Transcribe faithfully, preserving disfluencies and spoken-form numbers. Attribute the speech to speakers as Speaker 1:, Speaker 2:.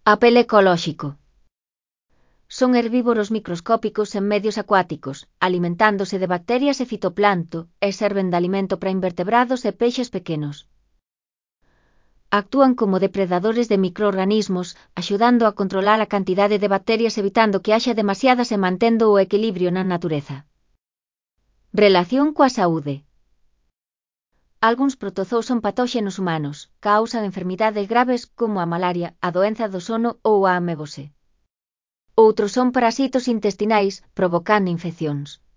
Speaker 1: Papel ecolóxico. Son herbívoros microscópicos en medios acuáticos, alimentándose de bacterias e fitoplancto, e serven de alimento para invertebrados e peixes pequenos. Actúan como depredadores de microorganismos, axudando a controlar a cantidade de bacterias evitando que haxa demasiadas e mantendo o equilibrio na natureza. Relación coa saúde. Algúns protozoos son patóxenos humanos, causan enfermidades graves como a malaria, a doenza do sono ou a amebose. Outros son parasitos intestinais, provocando infeccións.